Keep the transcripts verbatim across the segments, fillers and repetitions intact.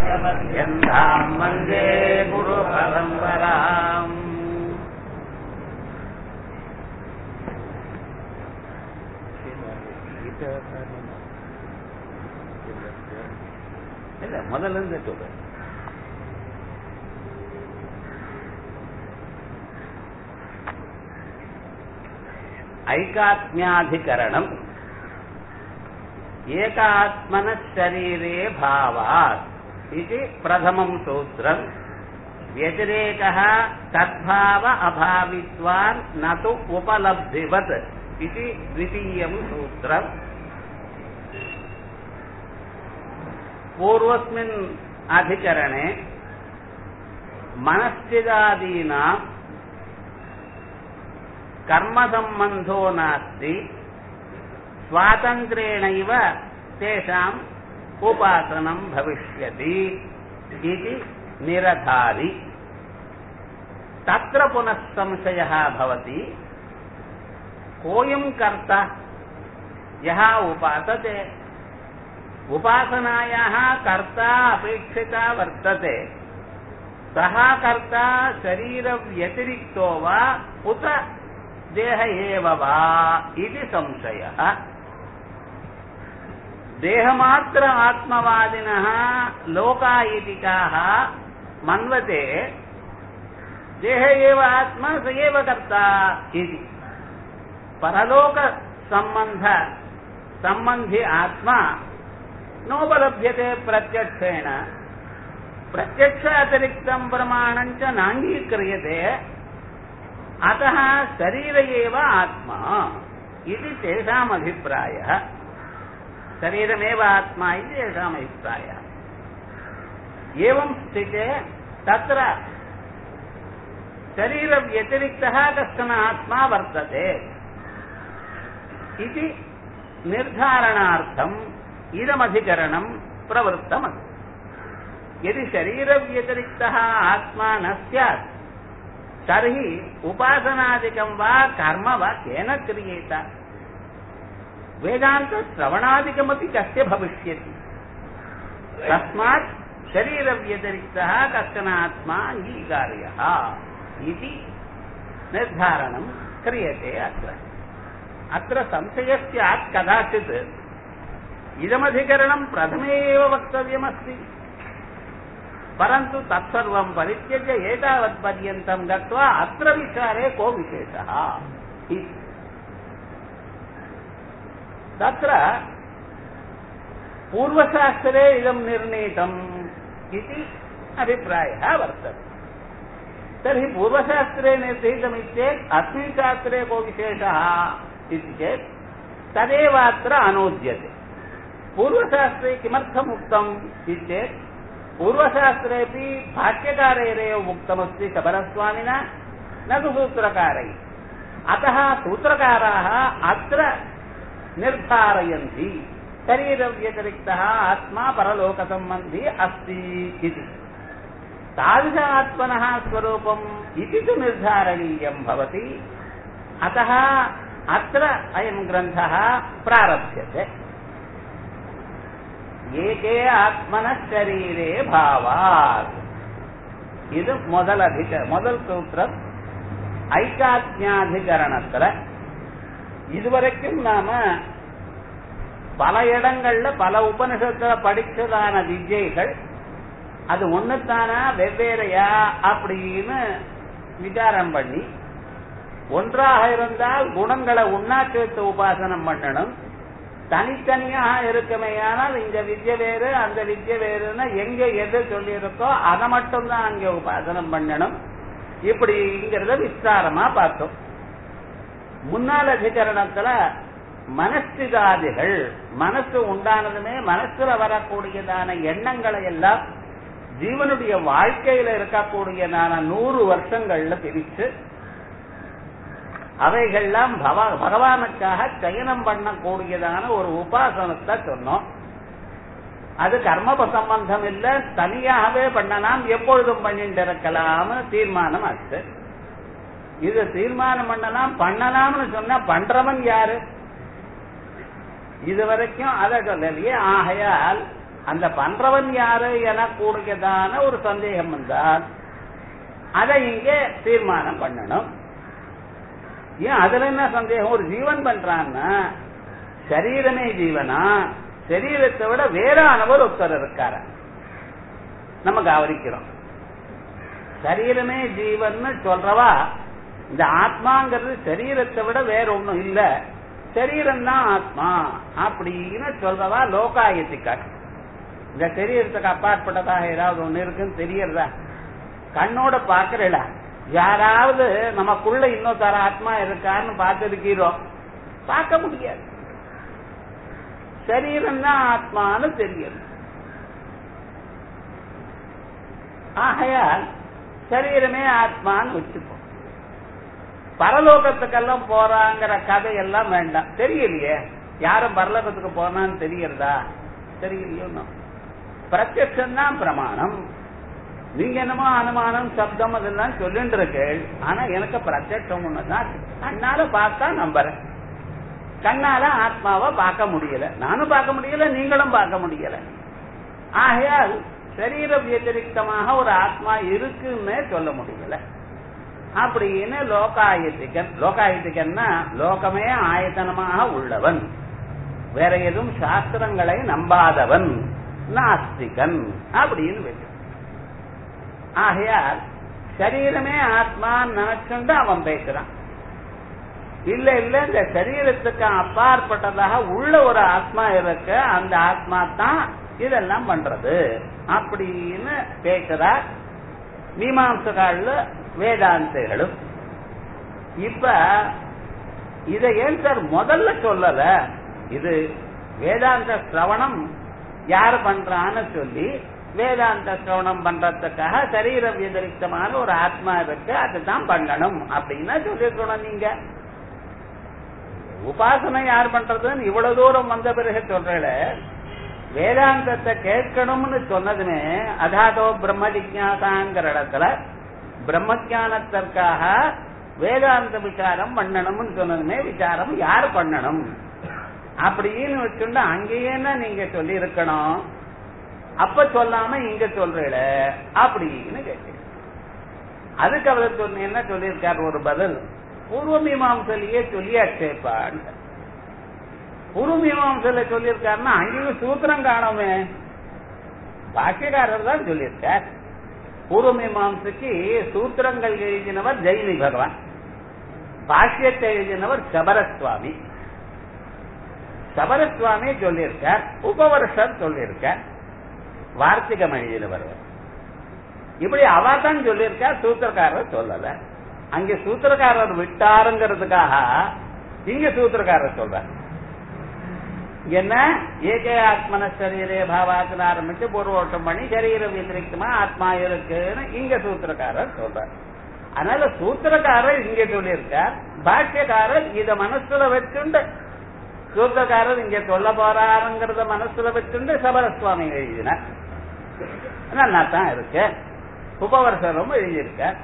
यन्ताम् वन्दे गुरुपरम्पराम् இல்ல முதல்ல இருந்து சொல்றேன். ஐகாத்மியாதிகரணம் ஏகாத்மன ஷரீரே பாவாத் இது பிரதமம் சூத்திரம். व्यतिरेकः तद्भाव अभावित्वान् न तु उपलब्धिवत् इति द्वितीयं सूत्रम्. पूर्वस्मिन् अधिकरणे मनश्चिदादीनां कर्मसम्बन्धो नास्ति, स्वातन्त्र्येणैव तेषाम् उपासनं भविष्यति इति निरधारि. तत्र पुनः संशयः भवति, कोऽयं कर्ता यः उपासते, उपासनायाः कर्ता अपेक्षिता वर्तते, सः कर्ता शरीरव्यतिरिक्तो वा उत देह एव वा इति संशयः. देहमात्र आत्मवादिनः लोकायतिकाः मन्वते देह एव आत्मा स एव कर्ता इति. परलोक संबंध संबंधी आत्मा नोपलभ्यते प्रत्यक्षेण, प्रत्यक्ष अतिरिक्तं प्रमाणं च नाङ्गीक्रियते, अतः शरीर एव आत्मा इति तेषाम् अभिप्रायः. शरीरमेव आत्मा इति तेषाम् अभिप्रायः. एवं स्थिते तत्र शरीरव्यतिरिक्तः कश्चन आत्मा वर्तते इति निर्धारणार्थम् इदमधिकरणं प्रवृत्तमस्ति. यदि शरीरव्यतिरिक्तः आत्मा न स्यात् तर्हि उपासनादिकं वा कर्म वा केन क्रियेत? वेदान्तश्रवणादिकमपि कस्य भविष्यति? तस्मात् शरीरव्यतिरिक्तः कश्चन आत्मा अङ्गीकार्यः इति निर्धारणं क्रियते. अत्र अत्र संशयः स्यात् कदाचित् इदमधिकरणं प्रथमे एव वक्तव्यमस्ति, परन्तु तत्सर्वं परित्यज्य एतावत्पर्यन्तं गत्वा अत्र विचारे को विशेषः इति. तत्र पूर्वशास्त्रे इदं निर्णीतम् इति अभिप्रायः वर्तते. तर्हि पूर्वशास्त्रे निर्णीतमित्येत् अस्मिन् शास्त्रे को विशेषः इति चेत् तदेव अत्र अनूद्यते. पूर्वशास्त्रे किमर्थम् उक्तम् इति चेत् पूर्वशास्त्रेऽपि भाष्यकारैरेव उक्तमस्ति शबरस्वामिना, न तु सूत्रकारैः. अतः सूत्रकाराः अत्र निर्धारयन्ति शरीरव्यतिरिक्तः आत्मा परलोकसम्बन्धी अस्ति इति. तादृश आत्मनः स्वरूपम् इति तु निर्धारणीयं भवति. अतः अत्र अयं ग्रन्थः प्रारभ्यते. ஏகே ஆத்மன ஷரீரே பாவாத். இது முதல் அதிக முதல் சூத்திரம் ஐகாத்மியாதிகரணத்துல. இதுவரைக்கும் நாம பல இடங்கள்ல பல உபனிஷத்துல படிச்சதான வித்யைகள் அது ஒண்ணுத்தானா வெவ்வேறையா அப்படின்னு விசாரம் பண்ணி, ஒன்றாக இருந்தால் குணங்களை உண்ணா சேர்த்து உபாசனம் பண்ணணும், தனித்தனியாக இருக்குமையானால் இந்த வித்ய வேறு அந்த வித்ய வேறுன்னு எங்க எது சொல்லி இருக்கோ அதை மட்டும்தான் அங்க உபாசனம் பண்ணணும். இப்படிங்கிறத விஸ்தாரமா பார்த்தோம். முன்னாள் அதிகரணத்துல மனஸ்திதாதிகள், மனசு உண்டானதுமே மனசுல வரக்கூடியதான எண்ணங்களை எல்லாம் ஜீவனுடைய வாழ்க்கையில இருக்கக்கூடியதான நூறு வருஷங்கள்ல பிரிச்சு அவைகள்லாம் பகவானுக்காக சயனம் பண்ணக்கூடியதான ஒரு உபாசனத்தை சொன்னோம். அது கர்ம சம்பந்தம் இல்ல, தனியாகவே பண்ணலாம், எப்பொழுதும் பண்ணிட்டு இருக்கலாம்னு தீர்மானம் ஆச்சு. இது தீர்மானம் பண்ணலாம் பண்ணலாம்னு சொன்னா பண்றவன் யாரு? இதுவரைக்கும் அதை சொல்லலையே. ஆகையால் அந்த பண்றவன் யாரு என கூடியதான ஒரு சந்தேகம் வந்தால் அதை இங்கே தீர்மானம் பண்ணணும். ஏன் அதுல என்ன சந்தேகம்? ஒரு ஜீவன் பண்றான்னா சரீரமே ஜீவனா, சரீரத்தை விட வேறானவர் ஒருத்தர் இருக்கார நம்ம கவனிக்கிறோம். சரீரமே ஜீவன் சொல்றவா இந்த ஆத்மாங்கிறது சரீரத்தை விட வேற ஒண்ணும் இல்ல, சரீரம் தான் ஆத்மா அப்படின்னு சொல்றவா லோகாயத்திக்கார். இந்த சரீரத்துக்கு அப்பாற்பட்டதாக ஏதாவது ஒண்ணு இருக்குன்னு தெரியறதா? கண்ணோட பாக்குறா யாராவது நமக்குள்ள இன்னொருத்தர ஆத்மா இருக்கான்னு பார்த்திருக்கிறோம்? பார்க்க முடியாது. சரீரம் தான் ஆத்மான்னு தெரியும். ஆகையால் சரீரமே ஆத்மான்னு வச்சுப்போம். பரலோகத்துக்கெல்லாம் போறாங்கிற கதையெல்லாம் வேண்டாம். தெரியலையே யாரும் பரலோகத்துக்கு போனான்னு தெரியறதா? தெரியலையோ. பிரத்யட்சம் தான் பிரமாணம். நீங்க என்னமோ அனுமானம் சப்தம் அதெல்லாம் சொல்லிட்டு இருக்கு. ஆனா எனக்கு பிரத்யட்சம் ஒண்ணுதான். கண்ணால பார்த்தா நம்புறேன். கண்ணால ஆத்மாவை பார்க்க முடியல, நானும் பார்க்க முடியல, நீங்களும் பார்க்க முடியல. ஆகையால் சரீர வியதிரிக்தமாக ஒரு ஆத்மா இருக்குன்னு சொல்ல முடியல அப்படின்னு லோகாயத்திகன். லோகாயத்திகன்னா லோகமே ஆயத்தனமாக உள்ளவன், வேற எதுவும் சாஸ்திரங்களை நம்பாதவன், நாஸ்திகன் அப்படின்னு பேச. ஆகையால் சரீரமே ஆத்மான்னு நினைச்சுண்டு அவன் பேசுறான். இல்ல இல்ல இந்த சரீரத்துக்கு அப்பாற்பட்டதாக உள்ள ஒரு ஆத்மா இருக்க, அந்த ஆத்மா தான் இதெல்லாம் பண்றது அப்படின்னு பேசுறார் மீமாம்சகால வேதாந்திகளும். இப்ப இதை ஏன் சார் முதல்ல சொல்லல? இது வேதாந்த சிரவணம் யார் பண்றான்னு சொல்லி வேதாந்த சிரவணம் பண்றதுக்காக சரீர வியதிரிக்தமான ஒரு ஆத்மா இருக்கு, அதுதான் பண்ணணும் அப்படின்னா சொல்லிருக்கணும். நீங்க உபாசனை யார் பண்றதுன்னு இவ்வளவு தூரம் வந்த பிறகு சொல்றல, வேதாந்தத்தை கேட்கணும்னு சொன்னதுமே அதாதோ பிரம்ம ஜிக்ஞாசாங்கிற இடத்துல பிரம்மஜானத்திற்காக வேதாந்த விசாரம் பண்ணணும்னு சொன்னதுமே விசாரம் யார் பண்ணணும் அப்படின்னு வச்சுட்டு அங்கேயே நீங்க சொல்லி இருக்கணும். அப்ப சொல்லாம இங்க சொல்றீல அப்படின்னு கேட்க. அதுக்கு அவர் சொன்ன என்ன சொல்லியிருக்காரு ஒரு பதில், பூர்வ மீமாம்சலையே சொல்லியாச்சேப்பான். பூர்வ மீமாம்சல சொல்லியிருக்காருன்னா அங்கேயும் சூத்திரம் காணுமே, பாக்கியக்காரர் தான் சொல்லியிருக்கார். பூர்வ மீமாம்சைக்கு சூத்திரங்கள் எழுதினவர் ஜெயினி பகவான், பாஷ்யத்தை எழுதினவர் சபரசுவாமி. சபரசுவாமி சொல்லியிருக்கார், உபவர்ஷர் சொல்லியிருக்கார், வார்த்திகம் எழுதினவர். இப்படி அவாதான் சொல்லியிருக்கார், சூத்திரக்காரர் சொல்லல. அங்க சூத்திரக்காரர் விட்டாருங்கிறதுக்காக இங்க சூத்திரக்காரர் சொல்றார். என்ன ஏகே ஆத்மன சரீரே பாவாத்துல ஆரம்பிச்சு பூர்வோட்டம் பண்ணி சரீர வியதிரிக்தமா ஆத்மா இருக்குன்னு இங்க சூத்திரக்காரர் சொல்றார். அதனால சூத்திரக்காரர் இங்க சொல்லியிருக்கார், பாஷ்யக்காரர் இத மனசுல வச்சுண்டு சூத்திரக்காரர் இங்க சொல்ல போறாருங்கிறத மனசுல வச்சுண்டு சபரசுவாமி எழுதினார். நல்லா தான் இருக்கு. உபவர்ஷரும் எழுதியிருக்கார்.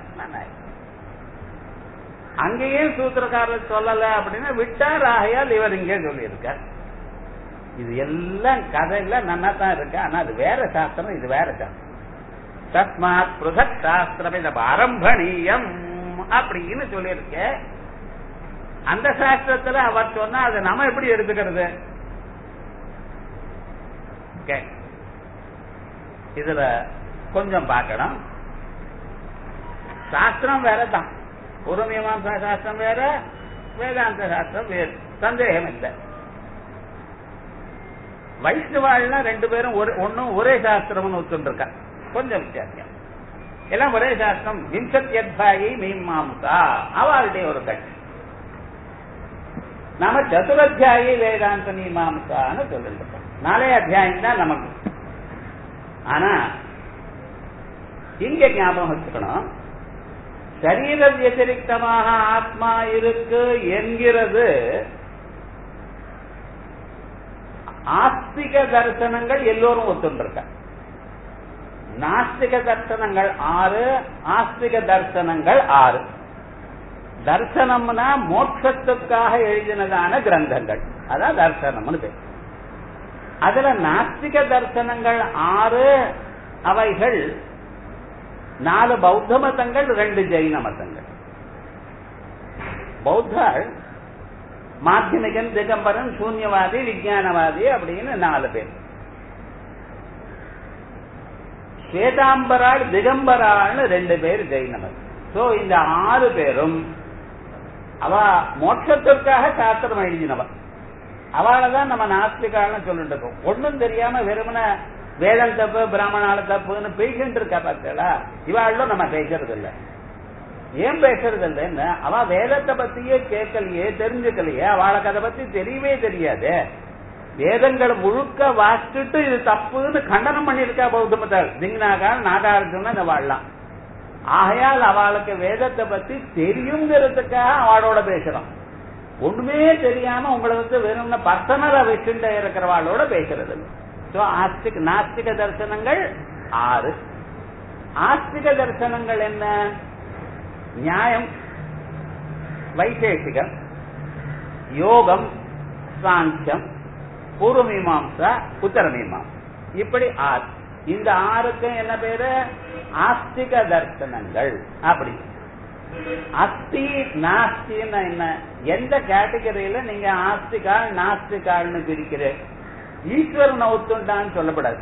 அங்கேயே சூத்திரக்காரர் சொல்லல அப்படின்னா விட்டார். ஆகையால் இவர் இங்கே சொல்லியிருக்கார். இது எல்லாம் கதையில நல்லா தான் இருக்கு. ஆனா அது வேற சாஸ்திரம், இது வேற சாஸ்திரம். தஸ்மாத் பிருதக் சாஸ்திரம் இது ஆரம்பணீயம் அப்படின்னு சொல்லியிருக்க. அந்த சாஸ்திரத்துல அவர் சொன்னா அதை நம்ம எப்படி எடுத்துக்கிறது? இதுல கொஞ்சம் பார்க்கணும். சாஸ்திரம் வேறதான், பூர்வமீமாம்சா சாஸ்திரம் வேற, வேதாந்த சாஸ்திரம் வேறு, சந்தேகம் இல்லை. வைஷ்ணவாள்னா ரெண்டு பேரும் ஒன்னும் ஒரே சாஸ்திரம் ஒத்துருக்கா, கொஞ்சம் வித்தியாசம். எல்லாம் ஒரே சாஸ்திரம். விம்சத்யத்பாயி மீமாம்சா அவளுடைய ஒரு கட்சி. நாம சதுரத்தியாயி வேதாந்த மீமாம்சான்னு சொல்லிட்டு இருக்கோம். நாலே அத்தியாயம் தான் நமக்கு. ஆனா இங்க ஞாபகம் வச்சுக்கணும், சரீர வியதிரிக்தமாக ஆத்மா இருக்கு என்கிறது ஆஸ்திக தரிசனங்கள் எல்லோரும் ஒத்துருக்க. நாஸ்திக தரிசனங்கள் ஆறு, ஆஸ்திக தரிசனங்கள் ஆறு. தர்சனம்னா மோட்சத்துக்காக எழுதினதான கிரந்தங்கள், அதான் தர்சனம்னு பேர். அதுல நாஸ்திக தர்சனங்கள் ஆறு, அவைகள் நாலு பௌத்த மதங்கள், ரெண்டு ஜெயின மதங்கள். பௌத்தர் மாத்தியமிகன், திகம்பரன், சூன்யவாதி, விஞ்ஞானவாதி அப்படின்னு நாலு பேர். ஸ்வேதாம்பராள், திகம்பராள்னு ரெண்டு பேர் ஜெயின மதம். சோ இந்த ஆறு பேரும் அவ மோட்சத்திற்காக சாஸ்திரம் எழுதினவ. அவளதான் நம்ம நாஸ்திகான்னு சொல்லிட்டு இருக்கோம். ஒன்னும் தெரியாம வெறுமன வேதம் தப்பு, பிராமணால தப்புன்னு பேசிட்டு இருக்கா பார்த்தா, இவாளும் நம்ம பேசுறது இல்லை. ஏன் பேசுறது இல்லைன்னு, அவ வேதத்தை பத்தியே கேட்கலையே, தெரிஞ்சுக்கலையே, அவளுக்கு அதை பத்தி தெரியவே தெரியாது. வேதங்களை முழுக்க வாசிச்சுட்டு இது தப்புன்னு கண்டனம் பண்ணிருக்கா பௌத்த மதம். திங்னாகால், நாகார்ஜுன இந்த வாழலாம். ஆகையால் அவளுக்கு வேதத்தை பத்தி தெரியுங்கிறதுக்காக அவளோட பேசுறோம். ஒண்ணுமே தெரியாம உங்களை வந்து வெறும் பர்சனலா வச்சுட்டு இருக்கிறவாளோட பேசுறது. ஆஸ்திக நாஸ்திக தரிசனங்கள் ஆறு. ஆஸ்திக தரிசனங்கள் என்ன? நியாயம், வைசேஷிகம், யோகம், சாங்கியம், பூர்வமீமாம்சா, உத்தரமீமாம்சா, இப்படி ஆறு. இந்த ஆறுக்கும் என்ன பேரு? ஆஸ்திக தர்சனங்கள். அப்படி அஸ்தி நாஸ்தின்னா என்ன? எந்த கேட்டகரியில நீங்க ஆஸ்திகால் நாஸ்திகால்னு பிரிக்கிற? ஈஸ்வரனை ஒத்துண்டான்னு சொல்லப்படாது.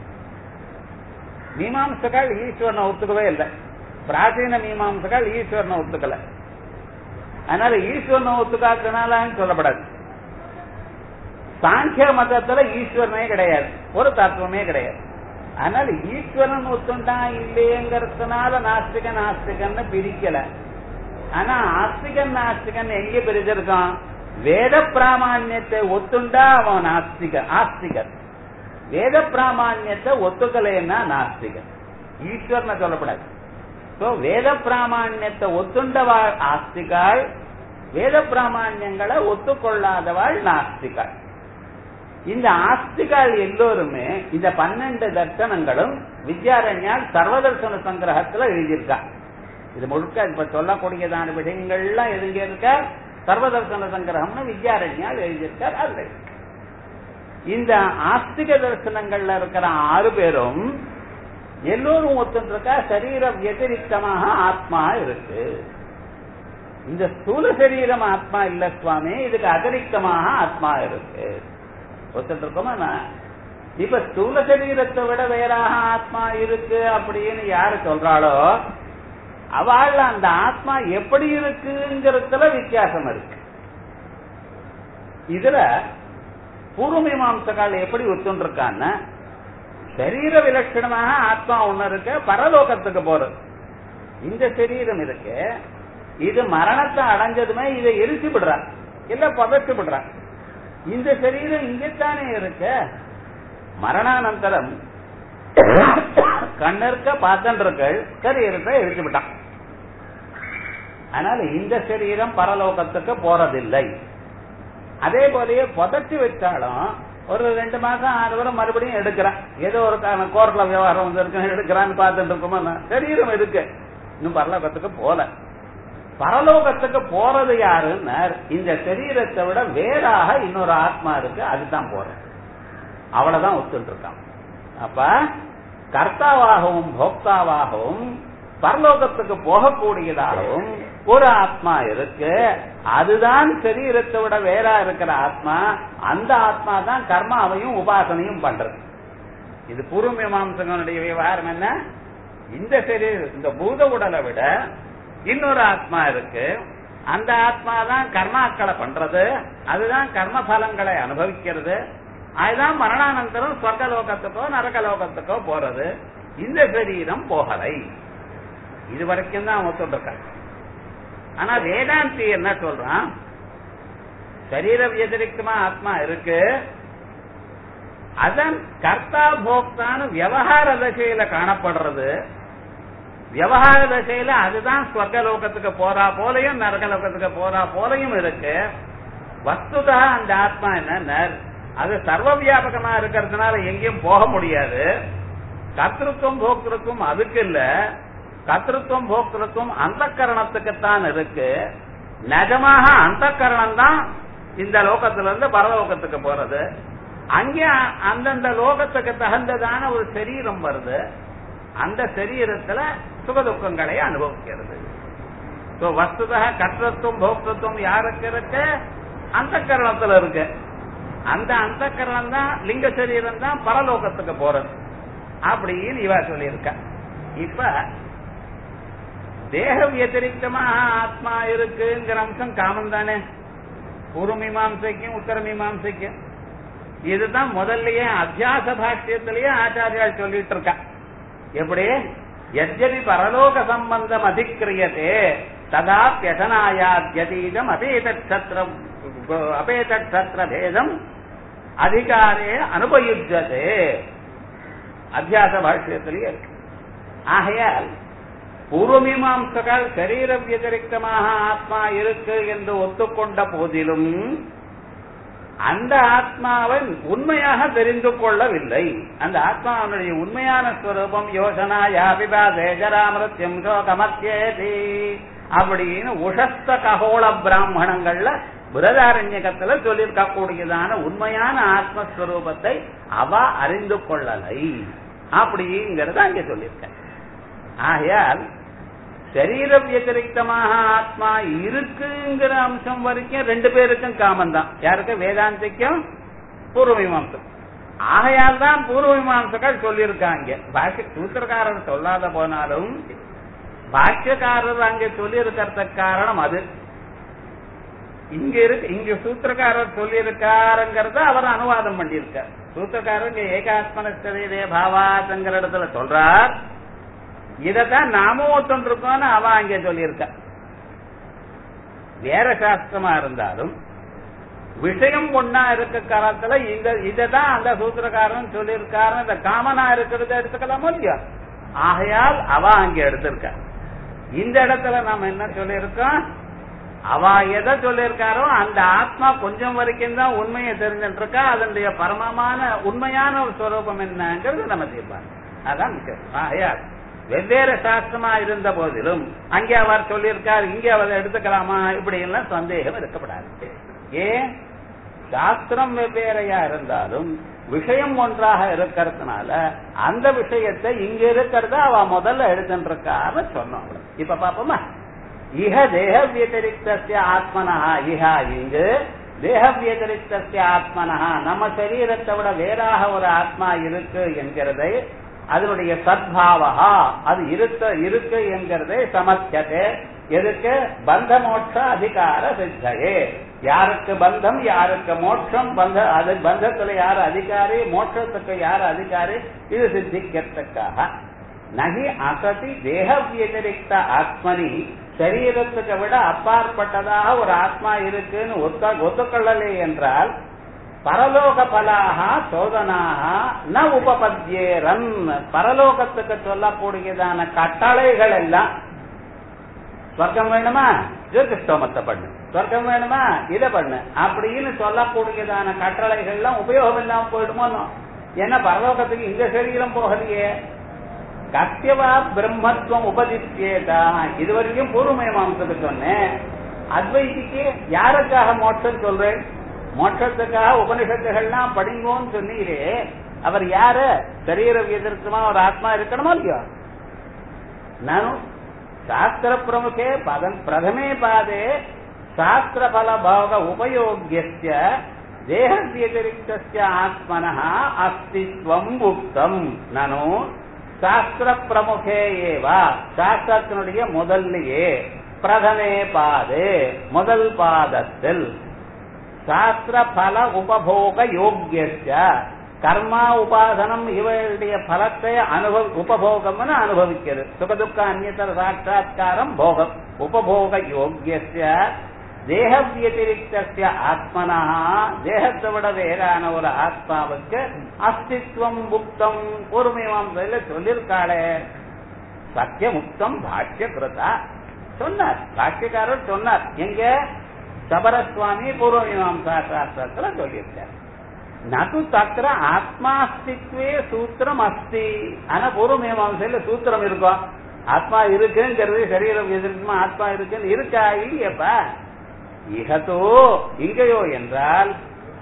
மீமாம்சகால் ஈஸ்வரனை ஒத்துக்கவே இல்லை. பிராச்சீன மீமாம்சகால் ஈஸ்வரனை ஒத்துக்கல. அதனால ஈஸ்வரனை ஒத்துக்காதனாலன்னு சொல்லப்படாது. சாங்கிய மதத்துல ஈஸ்வரனே கிடையாது, ஒரு தத்துவமே கிடையாது. அதனால ஈஸ்வரன் ஒத்துண்டா இல்லையங்கிறதுனால நாஸ்திகன் நாஸ்திகன்னு பிரிக்கல. ஆனா ஆஸ்திகன் நாஸ்திகன் எங்க பிரிச்சிருக்கான்? வேத பிராமான்யத்தை ஒத்துண்டா அவன் நாஸ்திக ஆஸ்திகர், வேத பிராமான்யத்தை ஒத்துக்கலைன்னா நாஸ்திகர். ஈஸ்வரனை சொல்லப்படாது. வேத பிராமான்யத்தை ஒத்துண்டவாள் ஆஸ்திகாள், வேத பிராமான்யங்களை ஒத்துக்கொள்ளாதவாள் நாஸ்திகாள். இந்த ஆஸ்திகால் எல்லோருமே இந்த பன்னெண்டு தர்சனங்களும் வித்யாரண்யால் சர்வதர்சன சங்கிரகத்துல எழுதியிருக்கா. இது முழுக்க இப்ப சொல்லக்கூடியதான விஷயங்கள்லாம் எதுங்க இருக்க? சர்வதர்சன சங்கிரகம்னு வித்யாரண்யால் எழுதியிருக்கார். அது இந்த ஆஸ்திக தரிசனங்கள்ல இருக்கிற ஆறு பேரும் எல்லோரும் ஒத்துருக்கா சரீர வத்திரிக்தமாக ஆத்மா இருக்கு. இந்த ஸ்தூல சரீரம் ஆத்மா இல்ல சுவாமி, இதுக்கு அதிரிக்தமாக ஆத்மா இருக்கு ஒத்துட்டு இருக்கோமா? இப்ப ஸ்தூல சரீரத்தை விட வேறாக ஆத்மா இருக்கு அப்படின்னு யாரு சொல்றாளோ அவள் அந்த ஆத்மா எப்படி இருக்குங்கிறதுல வித்தியாசம் இருக்கு. இதுல பூர்வமீமாம்சகால் எப்படி ஒத்துருக்கான்னு, சரீர விலட்சணமாக ஆத்மா ஒண்ணு இருக்கு, பரலோகத்துக்கு போறது. இந்த சரீரம் இருக்கு, இது மரணத்தை அடைஞ்சதுமே இதை எரிச்சு விடுறா, இல்ல புதைச்சு விடுறா. இந்த சரீரம் இங்கத்தானே இருக்கு. மரணானந்தரம் கண்ணிற்க பார்த்தன்கள் சரீரத்தை எரிச்சு விட்டான். அதனால இந்த சரீரம் பரலோகத்துக்கு போறதில்லை. அதே போலயே புதைச்சு வச்சாலும் ஒரு ரெண்டு மாசம் ஆறு வரை மறுபடியும் எடுக்கிறான். ஏதோ ஒரு கோர்ட்ல விவகாரம் வந்து இருக்கு, எடுக்கிறான்னு பார்த்துட்டு இருக்கோமா? சரீரம் இருக்கு, இன்னும் பரலோகத்துக்கு போல. பரலோகத்துக்கு போறது யாருன்னு இந்த சரீரத்தை விட வேறாக இன்னொரு ஆத்மா இருக்கு, அதுதான் போறது. அவ்வளவுதான் ஒத்துட்டு இருக்கான். அப்ப கர்த்தாவாகவும் போக்தாவாகவும் பரலோகத்துக்கு போகக்கூடியதாகவும் ஒரு ஆத்மா இருக்கு, அதுதான் சரீரத்தை விட வேறா இருக்கிற ஆத்மா. அந்த ஆத்மா தான் கர்மாவையும் உபாசனையும் பண்றது. இது பூர்வமீமாம்சகனுடைய விவகாரம் என்ன? இந்த சரீரம், இந்த பூத உடலை விட இன்னொரு ஆத்மா இருக்கு, அந்த ஆத்மா தான் கர்மாக்களை பண்றது, அதுதான் கர்ம பலங்களை அனுபவிக்கிறது, அதுதான் மரணானந்தரம் சொர்க்கலோகத்துக்கோ நரகலோகத்துக்கோ போறது. இந்த சரீரம் போகலை. இது வரைக்கும் தான் அவன் சொல்றாங்க. ஆனா வேதாந்தி என்ன சொல்றான்? சரீர வியதிரிக்தமா ஆத்மா இருக்கு, அதன் கர்த்தா போக்தான்னு விவகார தசையில காணப்படுறது. விவகார தசையில அதுதான் ஸ்வர்கலோகத்துக்கு போறா போலையும் நரகலோகத்துக்கு போறா போலையும் இருக்கு. வஸ்துதா அந்த ஆத்மா என்ன, அது சர்வ வியாபகமா இருக்கிறதுனால எங்கேயும் போக முடியாது. கர்த்திருவம் போக்திருத்துவம் அதுக்கு இல்ல, கர்த்திருவம் போக்திருத்துவம் அந்த கரணத்துக்குத்தான் இருக்கு. நிஜமாக அந்த கரணம் தான் இந்த லோகத்திலிருந்து பரலோகத்துக்கு போறது. அங்கே அந்தந்த லோகத்துக்கு தகுந்ததான ஒரு சரீரம் வருது. அந்த சரீரத்துல சுகதுக்கங்களை அனுபவிக்கிறது. வஸ்துதா கர்த்தத்துவம் போக்தத்துவம் யாருக்கு இருக்கு? அந்த கரணத்துல இருக்கு. அந்த அந்த கரணம் தான் லிங்க சரீரம் தான் பரலோகத்துக்கு போறது அப்படின்னு இவ சொல்லியிருக்க. இப்ப தேக வியதிரிக்தமாக ஆத்மா இருக்குங்கிற அம்சம் காமன் தானே பூர்வ மீமாம்சைக்கும் உத்தர மீமாம்சைக்கும். இதுதான் முதல்லயே அத்தியாச பாஷ்யத்திலேயே ஆச்சாரியால் சொல்லிட்டு இருக்கா. எப்படி யத்யபி பரலோக சம்பந்தம் அதிக்கிரியதே ததா பியசனாயாத்யதீதம் அபேதக்ஷத்ர அபேதக்ஷத்ர பேதம் அதிகாரே அனுபயுஜ்யதே அத்தியாச பாஷ்யத்திலேயே இருக்கு. ஆகையால் பூர்வமீமாம்சகர் சரீர வியதிரிக்தமாக ஆத்மா இருக்கு என்று ஒத்துக்கொண்ட போதிலும் அந்த ஆத்மாவை உண்மையாக தெரிந்து கொள்ளவில்லை. அந்த ஆத்மாவுடைய உண்மையான ஸ்வரூபம் யோசனா யாபிபாதே ஜராமிருத்யம் சோகமத்யேதி அப்படின்னு உஷஸ்த ககோள பிராமணங்கள்ல பிரதாரண்யகத்துல சொல்லியிருக்க கூடியதான உண்மையான ஆத்மஸ்வரூபத்தை அவ அறிந்து கொள்ளலை அப்படிங்கறத அங்க சொல்லியிருக்க. ஆகையால் சரீர வியதிரிக்தமாக ஆத்மா இருக்குங்கிற அம்சம் வரைக்கும் ரெண்டு பேருக்கும் காமன் தான். யாருக்கு? வேதாந்திக்கும் பூர்வ மீமாம்சம். ஆகையால் தான் பூர்வ மீமாம்சங்கள் சொல்லியிருக்காங்க. பாஷ்ய சூத்திரக்காரர் சொல்லாத போனாலும் பாஷ்யக்காரர் அங்க சொல்லி இருக்கிறதுக்கு காரணம் அது. இங்க இருக்கு இங்க சூத்திரக்காரர் சொல்லி இருக்காருங்கிறத அவர் அனுவாதம் பண்ணியிருக்கார். சூத்திரக்காரர் இங்க ஏகாத்மனே பாவாத்ங்கிற இடத்துல சொல்றார். இதத்தான் நாமும் ஒத்துன்னு இருக்கோம்னு அவ அங்கே சொல்லியிருக்க. வேற சாஸ்திரமா இருந்தாலும் விஷயம் ஒன்னா இருக்க காலத்துல இந்த இததான் அந்த சூத்திரக்காரன் சொல்லியிருக்காரு. இந்த காமனா இருக்கிறத எடுத்துக்கலாமோ இல்லையா? ஆகையால் அவ அங்க எடுத்திருக்க. இந்த இடத்துல நாம என்ன சொல்லியிருக்கோம்? அவ எதை சொல்லியிருக்காரோ அந்த ஆத்மா கொஞ்சம் வரைக்கும் தான் உண்மையை தெரிஞ்சுட்டு இருக்கா. அதனுடைய பரமமான உண்மையான ஒரு ஸ்வரூபம் என்னங்கிறது நம்ம தீர்ப்பாங்க. அதான் முக்கியம். ஆகையால் வெவ்வேறு சாஸ்திரமா இருந்த போதிலும் அங்கே அவர் சொல்லியிருக்கார், இங்கே அவர் எடுத்துக்கலாமா இப்படி எல்லாம் சந்தேகம் இருக்கப்படாது. ஏன்? சாஸ்திரம் வெவ்வேறையா இருந்தாலும் விஷயம் ஒன்றாக இருக்கிறதுனால அந்த விஷயத்தை இங்க இருக்கிறத அவ முதல்ல எடுத்துருக்காரு சொன்னோம். இப்ப பாப்போமா? இஹ தேக வியதிரிக்தஸ்ய ஆத்மனஹா இஹா இங்கு தேக வியதிரிக்தஸ்ய ஆத்மனஹா நம்ம சரீரத்தை விட வேறாக ஒரு ஆத்மா இருக்கு என்கிறதை அதனுடைய சத்பாவா அது இருக்க இருக்கு என்கிறதை சமத்தியதே. எதுக்கு? பந்த மோட்ச அதிகார சித்தையே. யாருக்கு பந்தம் யாருக்கு மோட்சம், பந்த அது பந்தத்துல யாரு அதிகாரி மோட்சத்துக்கு யாரு அதிகாரி இது சித்திக்கிறதுக்காக. நகி அசதி தேக வியதிரிக்த ஆத்மனி சரீரத்துக்கு விட அப்பாற்பட்டதாக ஒரு ஆத்மா இருக்குன்னு ஒத்த ஒத்துக்கொள்ளலே என்றால் பரலோக பலாக சோதனாக ந உபபத்யேரன் பரலோகத்துக்கு சொல்லக்கூடியதான கட்டளைகள் எல்லாம் சொர்க்கம் வேணுமா ஜோதிஷ்டோமத்தை பண்ணு, சொர்க்கம் வேணுமா இதை பண்ணு அப்படின்னு சொல்லக்கூடியதான கட்டளைகள் எல்லாம் உபயோகம் இல்லாம போயிடுமோ? ஏன்னா பரலோகத்துக்கு இந்த சரீரம் போகலையே. கத்தியவா பிரம்மத்துவம் உபதிச்சேதா இதுவரைக்கும் பூர்வமயமாம்சத்துக்கு சொன்னேன். அத்வைதிக்கு யாருக்காக மோட்சம் சொல்றேன்? மோட்சத்துக்காக உபனிஷத்துகள்லாம் படிங்கோன்னு சொன்னீரே, அவர் யாரு? சரீர வியதிரிக்தமா ஒரு ஆத்மா இருக்கணுமா இல்லையா? நானும் சாஸ்திர பிரமுகே பதன் பிரதமே பாதே சாஸ்திர பல போக உபயோகிய தேக வியதிரிக்தஸ்ய ஆத்மனஹ அஸ்தித்வம் உக்தம். நானும் சாஸ்திர பிரமுகே ஏவா சாஸ்திரத்தினுடைய முதல்லையே பிரதமே பாதே முதல் பாதத்தில் சாஸ்திர பல உபபோக யோக்கிய கர்மா உபாசனம் இவருடைய பலத்தை அனுபவ உபபோகம்னு அனுபவிக்கிறது. சுகதுக்க அந்நியதர சாட்சா்காரம் போகம் உபபோக யோக்கிய தேக வியதிரிக்தஸ்ய ஆத்மனா தேகத்தை விட வேறான ஒரு ஆத்மாவுக்கு அஸ்தித்வம் முக்தம் பூர்வமீமாம்சையில சொல்லியிருக்காளே. சத்தியமுக்தம் பாஷ்ய கிருதா சொன்னார், பாஷ்யக்காரர் சொன்னார். எங்க? சபரசுவாமி பூர்வமீமாம்சா சாஸ்திரத்துல சொல்லியிருக்கார். நது தத்திர ஆத்மாஸ்தித்வே சூத்திரம் அஸ்தி. ஆனா பூர்வமீமாம்சையில சூத்திரம் இருக்கும். ஆத்மா இருக்குங்கிறது சரீரம் எதிர்க்குமா ஆத்மா இருக்குன்னு இருக்கா இல்லையப்பா? இகதோ இங்கயோ என்றால்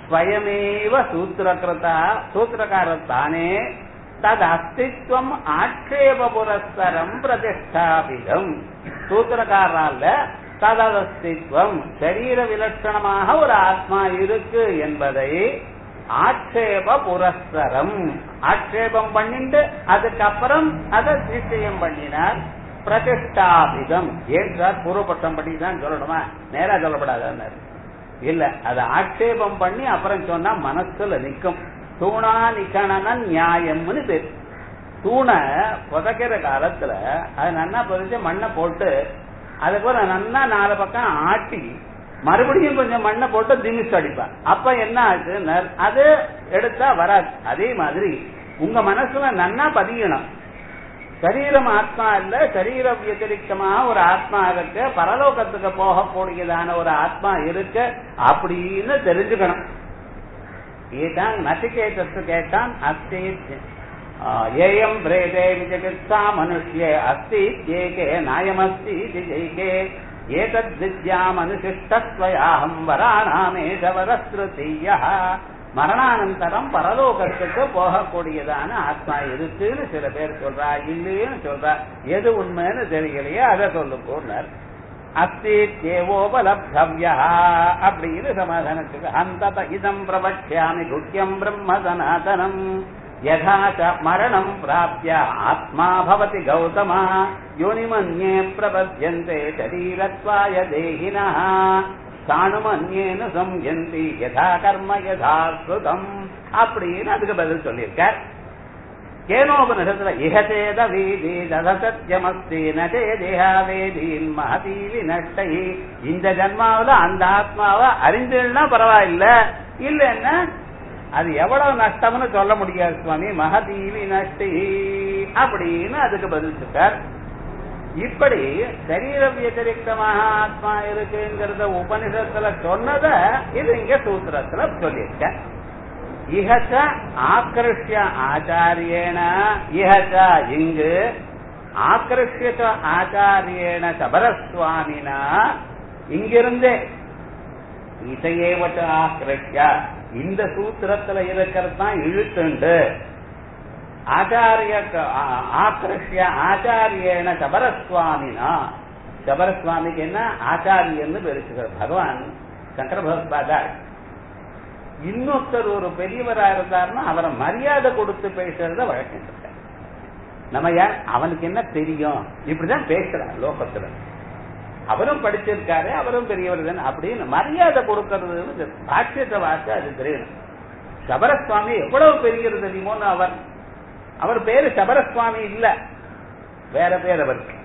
ஸ்வயமேவ சூத்திரகிருதா சூத்திரக்காரத்தானே தது அஸ்தித்வம் ஆட்சேப புரஸ்தரம் பிரதிஷ்டாபிதம். சூத்திரக்காரால ததஸ்தித்வம் சரீர விலட்சணமாக ஒரு ஆத்மா இருக்கு என்பதை ஆட்சேப புரஸ்தரம் ஆட்சேபம் பண்ணிட்டு அதுக்கப்புறம் அதை நிச்சயம் பண்ணினார். பிரதிஷ்டாபிதம் ஏன் சார் பூர்வபட்சம் பண்ணி தான் சொல்லணுமா, நேரா சொல்லப்படாத இல்ல, அதை ஆட்சேபம் பண்ணி அப்புறம் சொன்னா மனசுல நிக்கும். தூணா நிக்கணன நியாயம்னு பேரு. தூணை புதைக்கிற காலத்துல அது நன்னா புதைச்சு மண்ணை போட்டு அதுக்கு நன்னா நாலு பக்கம் ஆட்டி மறுபடியும் கொஞ்சம் மண்ணை போட்டு திமிச்சு அடிப்பா. அப்ப என்ன ஆச்சு, அது எடுத்தா வராது. அதே மாதிரி உங்க மனசுல நன்னா பதியணும். சரீரம் ஆத்மா இல்ல, சரீர வியதிரிக்தமாக ஒரு ஆத்மா இருக்கு, பரலோகத்துக்கு போகக்கூடியதான ஒரு ஆத்மா இருக்கு அப்படின்னு தெரிஞ்சுக்கணும். ஏதான் நசிகேதத்து கேட்டான், அஸ்தி ஏயம் பிரேதே விஜகித்சா மனுஷ்யே அஸ்தி ஏகே நாயமஸ்தி ஜெய்கே ஏதத் வித்யாம் அனுசிஷ்டத்வயாஹம் வராணாமேஷவரஸ்ருதிய்யஹ. மரணானந்தரம் பரலோகத்துக்கு போகக்கூடியதான ஆத்மா இருக்குன்னு சில பேர் சொல்றா, இல்லைன்னு சொல்றா. எது உண்மைன்னு தெரியலையே அதை சொல்லுங்கோன்னார். அஸ்தி தேவோபலப்தவ்யா அப்படின்னு சமாதானத்துக்கு அந்த இதம் பிரபட்சாமி குஹ்யம் பிரம்ம சனாதனம் யதாச மரணம் பிராப்ய ஆத்மா பவதி கௌதமா யோனிமன்யே பிரபத்யந்தே சரீரத்வாய தேகினஹ சாணுமன்யேன சம்யந்தி யதா கர்ம யதா ஸ்ருதம் அப்படின்னு அதுக்கு பதில் சொல்லியிருக்கார். கேனோபனிஷத்துல இஹசேத வீதி ததசத்யமஸ்தி நதே தேகாவேதீன் மகதீவி நட்டை. இந்த ஜன்மாவில அந்த ஆத்மாவை அறிஞ்சுன்னா பரவாயில்ல, இல்லைன்னா அது எவ்வளவு நஷ்டம்னு சொல்ல முடியாது சுவாமி. மகதீவி நஷ்டி அப்படின்னு அதுக்கு பதில் சொல்றார். இப்படி சரீர வியதிரிக்தமாக ஆத்மா இருக்குங்கிறத உபனிஷத்துல சொன்னத இது இங்க சூத்திரத்துல சொல்லியிருக்க. இஹச ஆக்ருஷ்ய ஆச்சாரியேன இஹச இங்கு ஆக்ருஷ்ய ஆச்சாரியேன சபரஸ்வாமினா இங்கிருந்தே இதையேவட்ட ஆக்ருஷ்ய இந்த சூத்திரத்துல இருக்கிறது தான் இழுத்துண்டு. ஆச்சாரிய ஆக்ருஷ்ய ஆச்சாரியேன சபரஸ்வாமினா சபரஸ்வாமிக்கு என்ன ஆச்சாரியன்னு பேரு பகவான் சங்கர பகவத்பாதாள். இன்னொருத்தர் ஒரு பெரியவரா இருந்தாருன்னா அவரை மரியாதை கொடுத்து பேசுறத வழக்கம். நம்ம யார் அவனுக்கு என்ன தெரியும் இப்படிதான் பேசுறான் லோகத்துல. அவரும் படிச்சிருக்காரு, அவரும் பெரியவர் தானே அப்படின்னு மரியாதை கொடுக்கறது பாட்சியத்தை வார்த்தை அது தெரியணும். சபரஸ்வாமி எவ்வளவு பெரியது தெரியுமோன்னு அவர் அவர் பேரு சபரஸ்வாமி இல்ல, வேற பேர் அவருக்கு.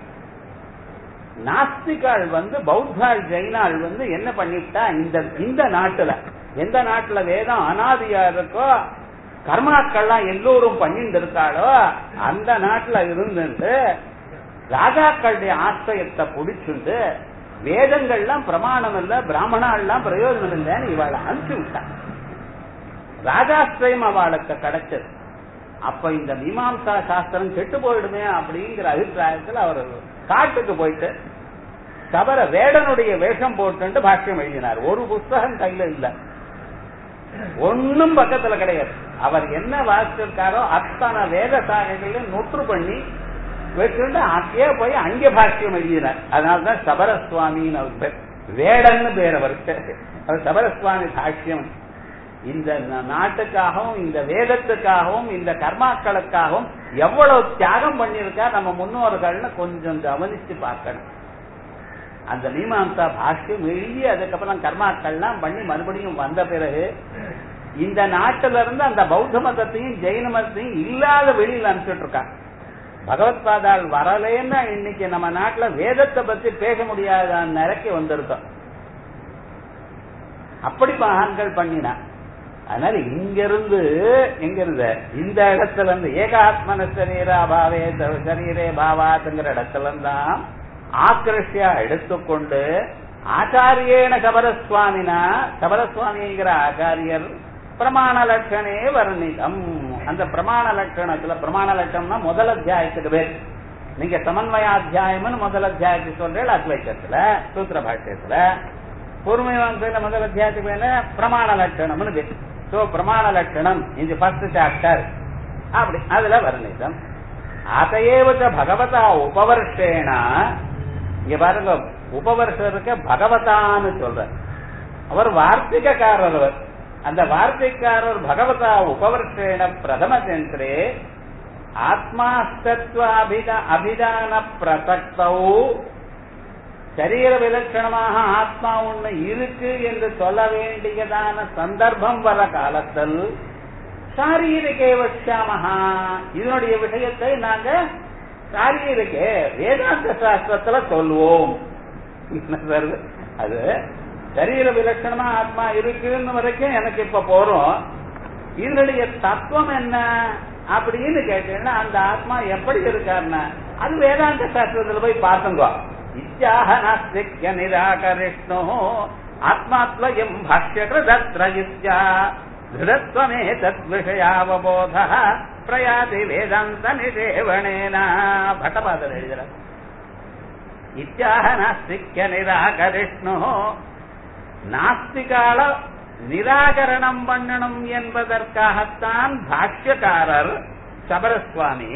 நாஸ்திகாள் வந்து பௌத்தாள் ஜெயினாள் வந்து என்ன பண்ணிட்டா, இந்த இந்த நாட்டுல எந்த நாட்டுல வேதம் அனாதியா இருக்கோ கர்மாக்கள்லாம் எல்லோரும் பண்ணிட்டு இருக்காளோ அந்த நாட்டுல இருந்துட்டு ராஜாக்களுடைய ஆசிரியத்தை பிடிச்சுண்டு வேதங்கள்லாம் பிரமாணம் இல்ல, பிராமணாலாம் பிரயோஜனம் இல்லைன்னு இவாளை அனுப்பிச்சு விட்டான். ராஜாஸ்திரயம் அவளுக்கு கிடைச்சது. அப்ப இந்த மீமாம்சா சாஸ்திரம் கெட்டு போயிடுமே அப்படிங்கிற அபிப்பிராயத்தில் அவர் காட்டுக்கு போயிட்டு சபர வேடனுடைய வேஷம் போட்டு பாஷ்யம் எழுதினார். ஒரு புஸ்தகம் கையில இல்ல, ஒன்னும் பக்கத்துல கிடையாது. அவர் என்ன வாசிச்சிருக்காரோ அத்தனை வேத சாகைகளையும் நொற்று பண்ணி வச்சுட்டு அங்கே போய் அங்கே பாஷ்யம் எழுதினார். அதனால்தான் சபரசுவாமின்னு அவர் பேர், வேடன்னு பேர் அவருக்கு. அவர் சபரசுவாமி பாஷ்யம் இந்த நாட்டுக்காகவும் இந்த வேதத்துக்காகவும் இந்த கர்மாக்களுக்காகவும் எவ்வளவு தியாகம் பண்ணியிருக்கார் நம்ம முன்னோர்கள்னு கொஞ்சம் கவனிச்சு பார்க்கணும். அந்த மீமாம்சா பாஷ்யம் எழுதி அதுக்கப்புறம் கர்மாக்கள்லாம் பண்ணி மறுபடியும் வந்த பிறகு இந்த நாட்டில இருந்து அந்த பௌத்த மதத்தையும் ஜெயின மதத்தையும் இல்லாத வெளியில் அனுப்பிச்சுட்டு இருக்காங்க. பகவத்பாதாள் வரலேன்னா இன்னைக்கு நம்ம நாட்டுல வேதத்தை பத்தி பேச முடியாத நிலைக்கு வந்திருக்கோம். அப்படி மகான்கள் பண்ணினா. அதனால இங்கிருந்து எங்க இருந்த இந்த இடத்துல இருந்து ஏகாத்மன சரீர பாவே சரீரே பாவாத்துங்கிற இடத்துல இருந்தான் ஆக்ருஷ்யா எடுத்துக்கொண்டு ஆச்சாரியேன சபரசுவாமினா சபரசுவாமிங்கிற ஆச்சாரியர் பிரமாண லட்சணே வர்ணிதம். அந்த பிரமாண லட்சணத்துல பிரமாண லட்சணம்னா முதல் அத்தியாயத்துக்கு பேர். நீங்க சமன்வயாத்தியாயம்னு முதல் அத்தியாயத்துக்கு சொல்றேன் அத்வைத்தத்துல சூத்திர பாஷ்யத்துல. பூர்வமீமாம்சையில முதல் அத்தியாயத்துக்கு வேணா பிரமாண லட்சணம்னு பேரு. சோ பிரமாண லட்சணம் இந்த ஃபர்ஸ்ட் சாப்டர் அப்படி அதுல வர்ணிதம். அதையேவச்ச பகவதா உபவர்ஷேனா, இங்க பாருங்க உபவர்ஷருக்கு பகவதான்னு சொல்ற, அவர் வார்த்திகக்காரர். அவர் அந்த வார்த்தைக்காரர் பகவதா உபவர்ஷேன பிரதம சென்றே ஆத்மாஸ்தத்வ அபிதான பிரசக்தௌ, சரீர விலட்சணமாக ஆத்மா ஒண்ணு இருக்கு என்று சொல்ல வேண்டியதான சந்தர்ப்பம் வர காலத்தில் சாரீரிகே வச்சாமஹா, இதனுடைய விஷயத்தை நாங்க சாரீரிகே வேதாந்த சாஸ்திரத்துல சொல்வோம். அது சரீர விலட்சணமா ஆத்மா இருக்குன்னு வரைக்கும் எனக்கு இப்ப போறோம். இதனுடைய தத்துவம் என்ன அப்படின்னு கேட்டீங்கன்னா அந்த ஆத்மா எப்படி இருக்காருன்னா அது வேதாந்த சாஸ்திரத்துல போய் பார்த்துங்க. இத்யாக நாஸ்திக்ய நிராகரிஷ்ணோ ஆத்மாத்வயம் பாஷ்யகிருதத்ர யுக்த்யா திருடத்வமே தத் விஷயாவபோதः பிரயாதி வேதாந்த நிஷேவணேன. பட்டபாதர் எழுதுறார். இத்யாக நாஸ்திக்ய நிராகரிஷ்ணோ, நாஸ்திகால நிராகரணம் பண்ணணும் என்பதற்காகத்தான் பாஷ்யக்காரர் சபரசுவாமி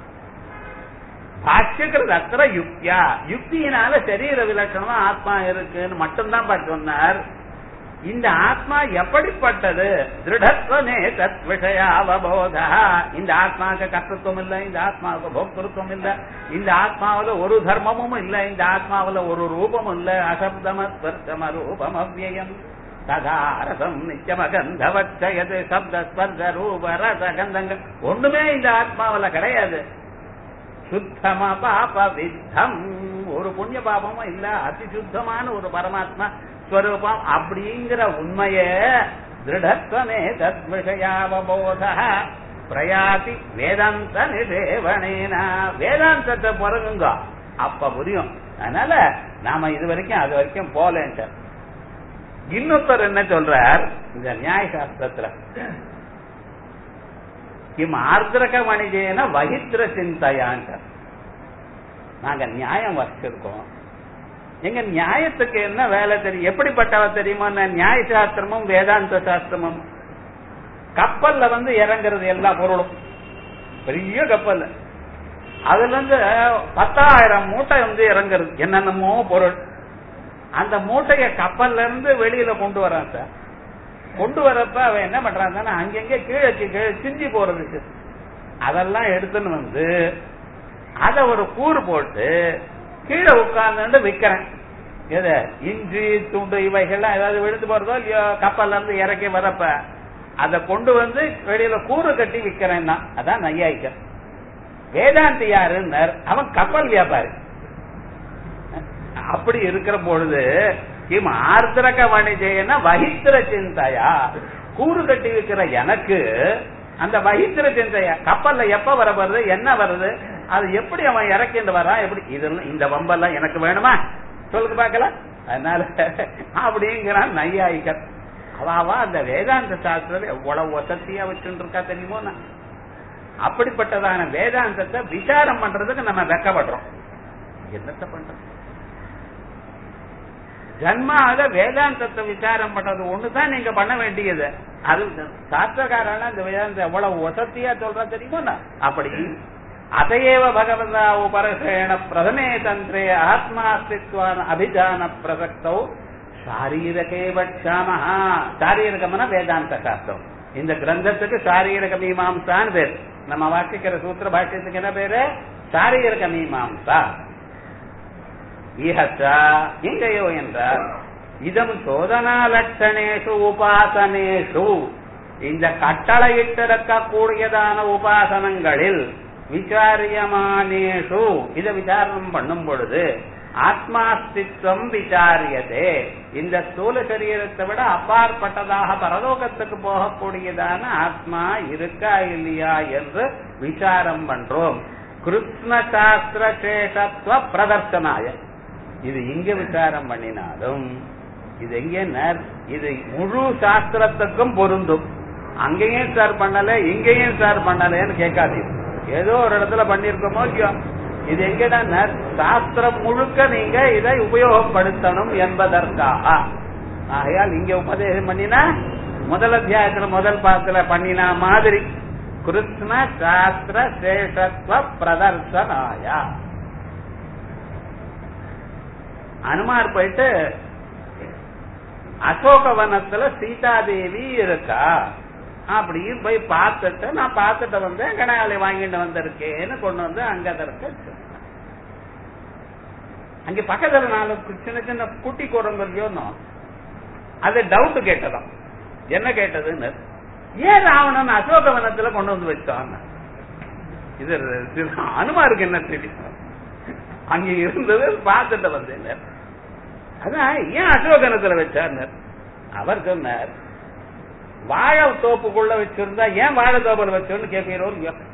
பாஷ்யகிருதத்ர யுக்தியா, யுக்தியினால சரீர விலட்சணமா ஆத்மா இருக்குன்னு மட்டும்தான் சொன்னார். இந்த ஆத்மா எப்படிப்பட்டது? திருடத்வமே தத் விஷயாவபோத, இந்த ஆத்மாவுக்கு கர்த்தத்துவம் இல்லை, இந்த ஆத்மாவுக்கு போக்திருத்துவம் இல்லை, இந்த ஆத்மாவில ஒரு தர்மமும் இல்லை, இந்த ஆத்மாவில ஒரு ரூபமும் இல்லை, அசப்தமஸ்பர்சம ரூபம் அவ்யயம் ததாரசம் நிச்சமகந்தவச்சயது சப்த ஸ்பர்ச ரூப ரச கந்தங்கள் ஒண்ணுமே இந்த ஆத்மாவில கிடையாது. சுத்தமா பாப வித்தம், ஒரு புண்ணிய பாபமும் இல்ல, அதிசுத்தமான ஒரு பரமாத்மா ஸ்வரூபம் அப்படிங்கிற உண்மைய திருடத்வமே தத் விஷயாவபோத பிரயாதி வேதாந்த நிஷேவணேன, வேதாந்தத்தை பிறகுங்க அப்ப புரியும். அதனால நாம இது வரைக்கும் அது வரைக்கும் போலேன்ட்டு. இன்னொருத்தர் என்ன சொல்றார் இந்த நியாய சாஸ்திரத்துல, கிம் ஆர்திரக மணிஜேன வகித்திர சிந்தையான்ட்ட. நாங்க நியாயம் வச்சிருக்கோம், எங்க நியாயத்துக்கு என்ன வேலை தெரியும், எப்படிப்பட்டவ தெரியுமா? நியாய சாஸ்திரமும் வேதாந்த சாஸ்திரமும் கப்பல்ல வந்து இறங்குறது எல்லா பொருளும், பெரிய கப்பல், அதுல இருந்து பத்தாயிரம் மூட்டை வந்து இறங்குறது என்னென்னமோ பொருள். அந்த மூட்டைய கப்பல்ல இருந்து வெளியில கொண்டு வரான் சார். கொண்டு வரப்ப அவன் என்ன பண்றான், அங்கங்க கீழே கீழே சிந்தி போறதுக்கு அதெல்லாம் எடுத்துன்னு வந்து அத ஒரு கூறு போட்டு கீழே உட்கார்ந்து விக்கிறேன். எது இஞ்சி துண்டு இவைகள்லாம் ஏதாவது விழுந்து போறதோ இல்லையோ கப்பல்ல இருந்து இறக்கி வரப்ப அதை கொண்டு வந்து வெளியில கூறு கட்டி விக்கிறேன். அதான் நையாயிக்க. வேதாந்தி யாருன்னு அவன் கப்பல் வியாபாரி. அப்படி இருக்கிற பொழுது கிம் ஆர்திரக வணிஜேன வகித்திர சிந்தையா, கூறு கட்டி வைக்கிற எனக்கு அந்த வகித்திர சிந்தையா கப்பல்ல எப்ப வர வருது என்ன வருது அது எப்படி அவன் இறக்கிட்டு வரான், எப்படி இதெல்லாம் இந்த வம்பெல்லாம் எனக்கு வேணுமா சொல்லுங்க பாக்கல. அதனால அப்படிங்கிறான் நையாயிக்கர். அவாவா அந்த வேதாந்த சாஸ்திரம் எவ்வளவு வசதியா வச்சுட்டு இருக்கா தெரியுமோ. நான் அப்படிப்பட்டதான வேதாந்தத்தை விசாரம் பண்றதுக்கு நம்ம வெக்கப்படுறோம். என்னத்த பண்றோம்? ஜன்மாக வேதாந்தத்தை விசாரம் பண்றது ஒண்ணுதான் நீங்க பண்ண வேண்டியது. அது சாஸ்திரக்காரன இந்த வேதாந்த எவ்வளவு வசதியா சொல்ற தெரியுமா. அப்படி அதையேவ பகவதா உபரசேன பிரதமே தந்திரே ஆத்மாஸ்தித்வான அபிஜான பிரசக்தௌ சாரீரகே வச்சாமஹா. சாரீரகம்னா வேதாந்த சாஸ்திரம். இந்த கிரந்தத்துக்கு சாரீரக மீமாம்சான்னு பேர். நம்ம வாசிக்கிற சூத்திர பாஷ்யத்துக்கு என்ன பேரு? சாரீரக மீமாம்சா. இங்கயோ என்றால் இதம் சோதனா லட்சணேஷு உபாசனேஷு, இந்த கட்டளையிட்டிருக்கக்கூடியதான உபாசனங்களில் விசாரியமானேஷு, இதை விசாரணம் பண்ணும் பொழுது ஆத்மாஸ்தித்வம் விசாரியதே, இந்த ஸ்தூல சரீரத்தை விட அப்பாற்பட்டதாக பரலோகத்துக்கு போகக்கூடியதான ஆத்மா இருக்கா இல்லையா என்று விசாரம் பண்றோம். கிருஷ்ண சாஸ்திர சேஷத்துவ பிரதர்சனாய, இது இங்க விசாரம் பண்ணினாலும் இது எங்க இது முழு சாஸ்திரத்துக்கும் பொருந்தும். அங்கேயும் சார் பண்ணல இங்கேயும் சார் பண்ணலன்னு கேட்காதீங்க. ஏதோ ஒரு இடத்துல பண்ணிருக்கோமோ இல்லையோ, இது எங்கடா சாஸ்திரம் முழுக்க நீங்க இதை உபயோகப்படுத்தணும் என்பதற்காக ஆகையால் இங்க உபதேசம் பண்ணினா முதல் அத்தியாயத்துல முதல் பாகத்துல பண்ணினா மாதிரி கிருஷ்ண சாஸ்திர சேஷத்துவ பிரதர்சனாயா. அனுமார் போயிட்டு அசோகவனத்துல சீதாதேவி இருக்கா அப்படின்னு போய் பார்த்துட்டு நான் பார்த்துட்டு வந்தேன், கனாலை வாங்கிட்டு வந்திருக்கேன்னு கொண்டு வந்து அங்க இருக்க. அங்க பக்கத்துல நாலு சின்ன சின்ன குட்டி குரங்கல்லையோ அது டவுட் கேட்டதாம். என்ன கேட்டதுன்னு, ஏன் ராவணன் அசோகவனத்துல கொண்டு வந்து வச்சான்? இது அனுமாருக்கு என்ன தெரியும்? அங்க இருந்தது பார்த்துட்டு வந்தேன். அதான் ஏன் அசோகவனத்துல வச்சார்? அவர் சொன்னார், வாழை தோப்புக்குள்ள வச்சிருந்தா ஏன் வாழை தோப்புல வச்சோன்னு கேட்பீரோ,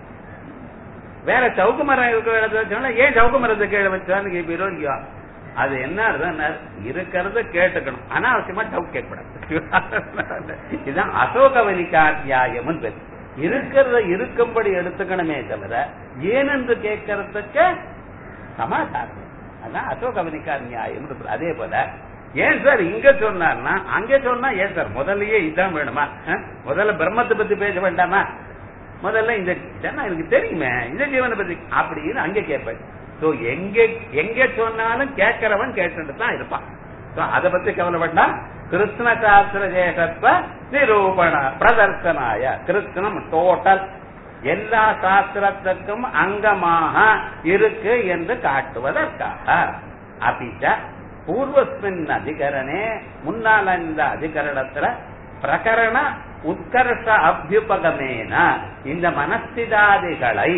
வேற சவுக்கு மரம் இருக்கிற இடத்துல வச்சோம்னா ஏன் சவுக்கு மரத்தை கீழே வச்சான்னு கேட்பீரோ இல்லையா? அது என்ன இருக்கிறத கேட்டுக்கணும், அனாவசியமா டவுட் கேட்கக்கூடாது. இதுதான் அசோகவனிகாத்தியாயம். இருக்கிறத இருக்கும்படி எடுத்துக்கணுமே தவிர ஏனென்று கேட்கறதுக்கு சமாதானம். அதான் அசோகவனிகா நியாயம். அதே போல ஏன் சார் இங்க சொன்னார்னா அங்க சொன்னா ஏன் சார் முதல்லயே இதுதான் வேணுமா? முதல்ல பிரம்மத்தை பத்தி பேச வேண்டாமா? முதல்ல இந்த எனக்கு தெரியுமே இந்த ஜீவனை பத்தி அப்படின்னு அங்க கேட்பேன். எங்க எங்க சொன்னாலும் கேட்கிறவன் கேட்டுட்டு தான் இருப்பான். அதை பத்தி கவலை வேண்டாம். கிருஷ்ண சாஸ்திர சேஷத்துவ நிரூபண பிரதர்சனாய. கிருஷ்ணம் டோட்டல் எல்லா சாஸ்திரத்துக்கும் அங்கமாக இருக்கு என்று காட்டுவதற்காக. அபிச்ச பூர்வஸ்மின் அதிகரணே, முன்னால் இந்த அதிகரணத்துல பிரகரண உத்கர்ஷ அபியுபகமேன இந்த மனஸ்திதாதிகளை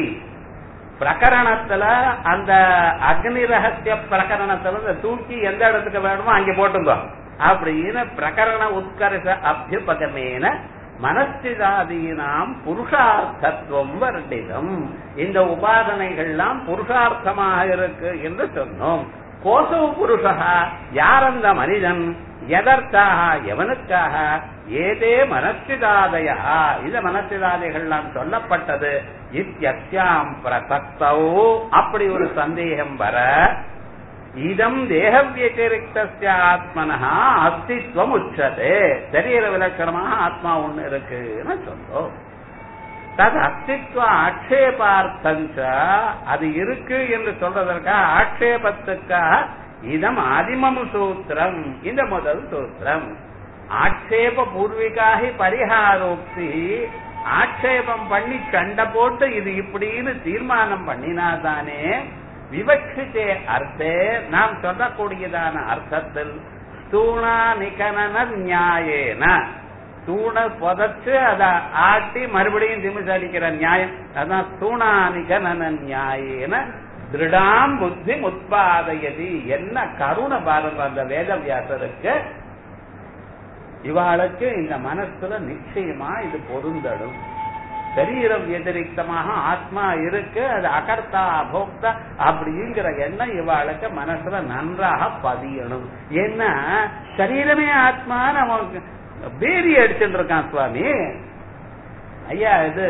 பிரகரணத்துல அந்த அக்னி ரகசிய பிரகரணத்துல தூக்கி எந்த இடத்துக்கு வேணுமோ அங்க போட்டுங்க அப்படின்னு பிரகரண உத்கர்ஷ அபியுபகமேன மனஸ்திதாதீனாம் புருஷார்த்தத்துவம் வர்ணிதம். இந்த உபாதனைகள்லாம் புருஷார்த்தமாக இருக்கு என்று சொன்னோம். கோசவு புருஷா, யார் அந்த மனிதன், எதற்காக எவனுக்காக, ஏதே மனஸ்திதாதயா இந்த மனஸ்திதாதைகள்லாம் சொல்லப்பட்டது. இத்யஸ்யாம் பிரசக்தௌ அப்படி ஒரு சந்தேகம் வர, இதம் தேக வியதிரிக்தஸ்ய ஆத்மனஹ அஸ்தித்வம் உச்சதே. சரீர விலட்சணமாக ஆத்மா ஒண்ணு இருக்குன்னு சொல்றோம். தது அஸ்தித்வ ஆட்சேபார்த்தஞ்ச, அது இருக்கு என்று சொல்றதற்காக ஆட்சேபத்துக்காக இதம் ஆதிமம் சூத்திரம், இந்த முதல் சூத்திரம். ஆட்சேப பூர்விகாகி பரிகாரோக்தி, ஆட்சேபம் பண்ணி சண்டை போட்டு இது இப்படின்னு தீர்மானம் பண்ணினாதானே விவக்ஷித்தே அர்த்தே நாம் சொல்லக்கூடியதான அர்த்தத்தில் ஸ்தூணா நிகனன நியாயேன, தூண புதைச்சு அதை ஆட்டி மறுபடியும் திமிசு அடிக்கிற நியாயம், அதான் ஸ்தூணா நிகனன நியாயேன திருடாம் புத்தி உத்பாதயதி. என்ன கருணை பாருங்க அந்த வேதவியாசருக்கு. இவாளுக்கு இந்த மனசுல நிச்சயமா இது பொருந்தடும். சரீரம் எதிரிக்தமாக ஆத்மா இருக்கு, அது அகர்த்தா அபோக்தா அப்படிங்கிற எண்ணம் இவாளுக்கு மனசுல நன்றாக பதியணும். ஏன்னா சரீரமே ஆத்மா நமக்கு பேரி அடிச்சுட்டு இருக்கான் சுவாமி. ஐயா இது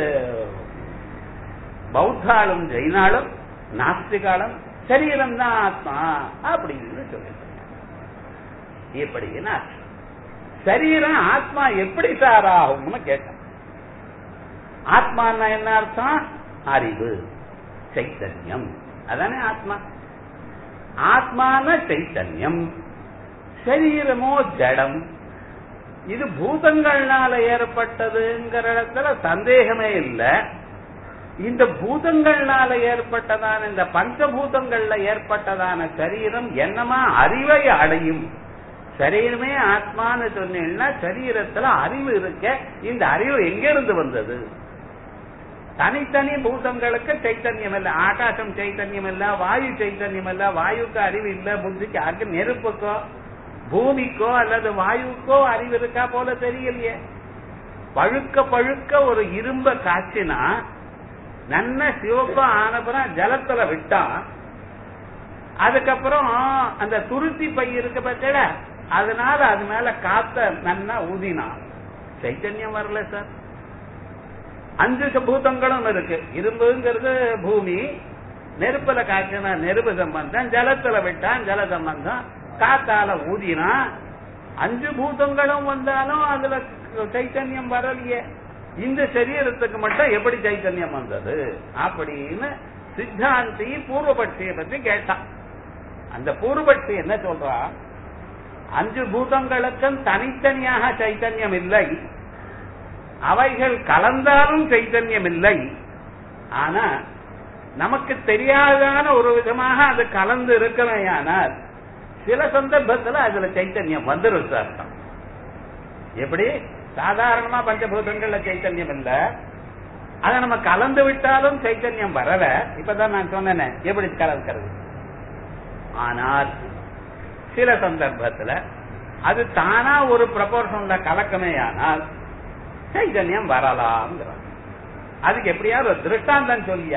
பௌத்தாலும் ஜெயினாலும் நாஸ்திகாலும் சரீரம் தான் ஆத்மா அப்படின்னு சொல்லிட்டு எப்படின்னா சரீரம் ஆத்மா எப்படி சார் ஆகும்னு கேட்டேன். ஆத்மான்னா என்ன அர்த்தம்? அறிவு, சைத்தன்யம், அதானே ஆத்மா. ஆத்மான சைத்தன்யம், சரீரமோ ஜடம். இது பூதங்கள்னால ஏற்பட்டதுங்கிற இடத்துல சந்தேகமே இல்லை. இந்த பூதங்கள்னால ஏற்பட்டதான இந்த பஞ்சபூதங்கள்ல ஏற்பட்டதான சரீரம் என்னமா அறிவை அடையும். சரீரமே ஆத்மான்னு சொன்னீங்கன்னா சரீரத்துல அறிவு இருக்க, இந்த அறிவு எங்க இருந்து வந்தது? தனித்தனி பூதங்களுக்கு சைத்தன்யம் இல்ல, ஆகாசம் சைத்தன்யம் இல்ல, வாயு சைத்தன்யம் இல்ல, வாயுக்கு அறிவு இல்ல, புத்திக்கு அக்கு நெருப்புக்கோ பூமிக்கோ அல்லது வாயுக்கோ அறிவு இருக்கா போல தெரியலையே. பழுக்க பழுக்க ஒரு இரும்ப காய்ச்சினா நல்ல சிவப்பா ஆனப்புறம் ஜலத்துல விட்டான், அதுக்கப்புறம் அந்த துருத்தி பை இருக்க பட்சல அதனால அது மேல காத்த நல்லா ஊதினா சைத்தன்யம் வரல சார். அஞ்சு பூதங்களும் இருக்கு. இரும்புங்கிறது பூமி, நெருப்புல காய்ச்சினா நெருப்பு சம்பந்தம், ஜலத்துல விட்டான் ஜல சம்பந்தம், காத்தால ஊதினா அஞ்சு பூதங்களும் வந்தாலும் அதுல சைத்தன்யம் வரலையே, இந்த சரீரத்துக்கு மட்டும் எப்படி சைத்தன்யம் வந்தது அப்படின்னு சித்தாந்தி பூர்வபட்சியை பத்தி கேட்டான். அந்த பூர்வபட்சி என்ன சொல்றா, அஞ்சு பூதங்களுக்கும் தனித்தனியாக சைத்தன்யம் இல்லை, அவைகள் கலந்தாலும் சைத்தன்யம் இல்லை, ஆனா நமக்கு தெரியாதான ஒரு விதமாக அது கலந்து இருக்கலையானால் சில சந்தர்ப்பத்துல அதுல சைத்தன்யம் வந்துடும் சார். எப்படி சாதாரணமா பஞ்சபூதங்கள்ல சைத்தன்யம் இல்ல, அதை நம்ம கலந்து விட்டாலும் சைத்தன்யம் வரல. இப்பதான் நான் சொன்னேன் எப்படி கலக்கிறது. ஆனால் சில சந்தர்ப்பத்துல அது தானா ஒரு ப்ரொபோர்ஷன்ல கலக்கமே ஆனால் சைத்தன்யம் வரலாம். அதுக்கு எப்படியாவது ஒரு திருஷ்டாந்தம் சொல்லியா?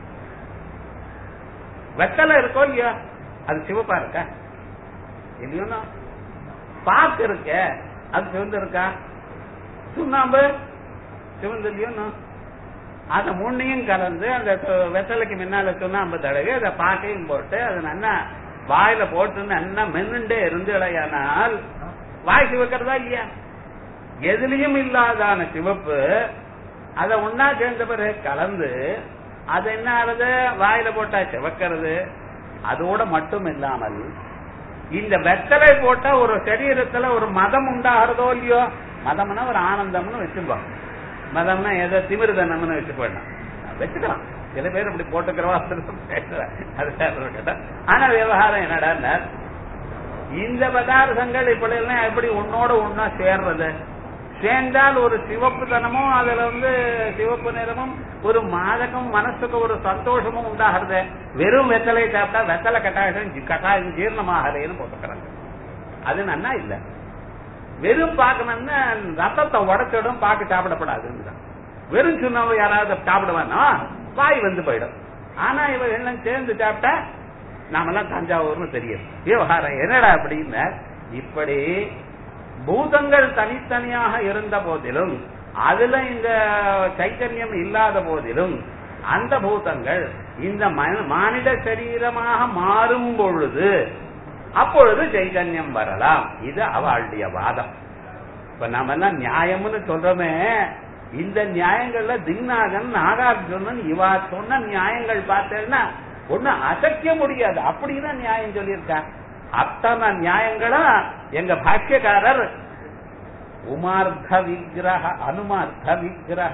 வெத்தலை இருக்கோ இல்லையா, அது சிவப்பா இருக்கா இல்லையோனா? பாக்கு இருக்க அது சிவந்து இருக்கா? சுண்ணாம்பு சிவந்து இல்லையோனா? அந்த மூணையும் கலந்து அந்த வெத்தலைக்கு முன்னால சுண்ணாம்பு தடவை அந்த பாக்கையும் போட்டு அது நல்லா வாயில போட்டு நல்லா மென்னுண்டே இருந்து இலையானால் வாய் சிவக்கிறதா இல்லையா? எதுலயும் இல்லாதான சிவப்பு அத ஒன்னா சேர்ந்த பிறகு கலந்து அது என்ன ஆகுது, வாயில போட்டா சிவக்கிறது. அதோட மட்டும் இல்லாமல் இந்த வெத்தலை போட்டா ஒரு சரீரத்துல ஒரு மதம் உண்டாகிறதோ இல்லையோ, மதம்னா ஒரு ஆனந்தம்னு வச்சுப்போம், மதம்னா ஏதோ திமிர்தனம்னு வச்சுக்கோங்க, வச்சுக்கலாம். சில பேர் இப்படி போட்டுக்கிறவா அது கேட்டா. ஆனா விவகாரம் என்னடா, இந்த பதார்த்தங்கள் இப்படி எல்லாம் எப்படி உன்னோட ஒன்னா சேர்றது, சேர்ந்தால் ஒரு சிவப்பு தனமும் அதுல வந்து சிவப்பு நிறமும் ஒரு மாதகம் மனசுக்கு ஒரு சந்தோஷமும் உண்டாகிறது. வெறும் வெத்தலை சாப்பிட்டா வெத்தலை கட்டாயம் கட்டாயம் ஜீர்ணமாகலேன்னு போட்டுக்கிறாங்க. அது நன்னா இல்ல. வெறும் பார்க்கணும்னா ரத்தத்தை உடச்சிடும், பார்க்க சாப்பிடப்படாதுன்னு. வெறும் சுண்ணாம்பு யாராவது சாப்பிடுவானா வாய் வந்து போயிடும். ஆனா இவ எல்லாம் சேர்ந்து சாப்பிட்டா நாமெல்லாம் தஞ்சாவூர்னு தெரியும். விவகாரம் என்னடா அப்படின்னு, இப்படி பூதங்கள் தனித்தனியாக இருந்த போதிலும் அதுல இந்த சைத்தன்யம் இல்லாத போதிலும் அந்த பூதங்கள் இந்த மானிட சரீரமாக மாறும் பொழுது அப்பொழுது சைத்தன்யம் வரலாம். இது அவளுடைய வாதம். இப்ப நாம எல்லாம் நியாயம்னு சொல்றோமே, இந்த நியாயங்கள்ல திக்நாதன் நாகார்ஜுனன் இவா சொன்ன நியாயங்கள் பார்த்தேன்னா ஒண்ணு அசைக்க முடியாது. அப்படிதான் நியாயம் சொல்லியிருக்கா. அத்தனை நியாயங்களும் எங்க பாஷ்யக்காரர் உமார்த்த விக்கிரக அனுமார்த்த விக்கிரக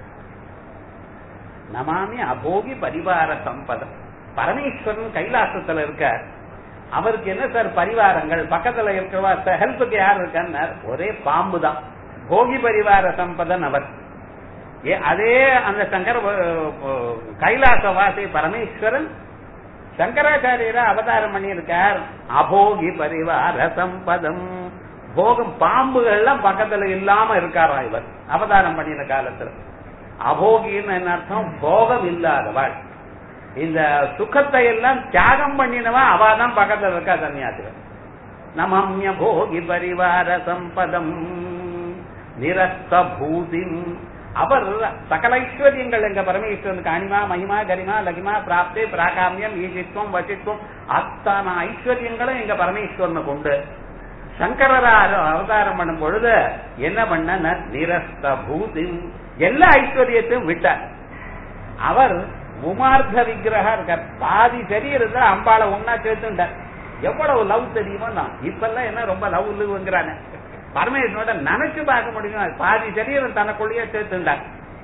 நமாமி அபோகி பரிவார சம்பதம். பரமேஸ்வரன் கைலாசத்துல இருக்க, அவருக்கு என்ன சார் பரிவாரங்கள், பக்கத்துல இருக்கிறவா ஹெல்ப்புக்கு யார் இருக்கான்னு ஒரே பாம்பு தான். போகி பரிவார சம்பதன் அவர். அதே அந்த சங்கர கைலாசவாசி பரமேஸ்வரன் சங்கராச்சாரியரா அவதாரம் பண்ணி இருக்கார். அபோகி பரிவார சம்பதம், போகம் பாம்புகள்லாம் பக்கத்துல இல்லாம இருக்காரா இவர் அவதாரம் பண்ணின காலத்துல. அபோகின்னு என்ன அர்த்தம், போகம் இல்லாதவாள், இந்த சுகத்தை எல்லாம் தியாகம் பண்ணினவா அவாதான் பக்கத்துல இருக்கா சன்னியாசிகள். நமம்ய போகி பரிவார சம்பதம் நிரஸ்த பூதிம். அவர் சகல ஐஸ்வர்யங்கள் எங்க பரமேஸ்வரனுக்கு அனிமா மகிமா கரிமா லகிமா பிராப்தி பிராகாமியம் ஈஜித்வம் வசித்துவம் அத்தனை ஐஸ்வர்யங்களும் எங்க பரமேஸ்வரனுக்கு உண்டு. சங்கரரா அவதாரம் பண்ணும் பொழுது என்ன பண்ண, நிரஸ்த பூதி எல்லா ஐஸ்வர்யத்தையும் விட்டார். அவர் உமார்த்த விக்கிரகா இருக்கார். பாதி சரீரத்துல அம்பாளை ஒன்னா சேர்த்துட்டார். எவ்வளவு லவ் தெரியுமோ தான். இப்ப எல்லாம் என்ன ரொம்ப லவ் இல்லுங்கிறானே, பரமேஸ்வரோட நினைச்சு பார்க்க முடியும். பாதி சரீரம் தனக்குள்ளேயே சேர்த்துட்டார்.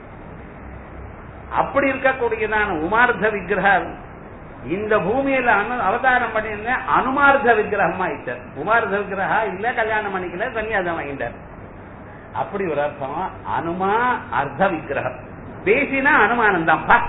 அப்படி இருக்கக்கூடியதான உமார்த்த விக்கிரகம் இந்த பூமியில அவதாரம் பண்ணியிருந்தேன். அனுமார்த்த விக்கிரகமா ஆயிட்டார். உமார்த்த விக்கிரகா இல்ல, கல்யாணம் பண்ணிக்கல, சன்னியாசம் வாங்கிட்டார். அப்படி ஒரு அர்த்தம். அனுமா அர்த்த விக்கிரகம் பேசினா அனுமானம் தான்.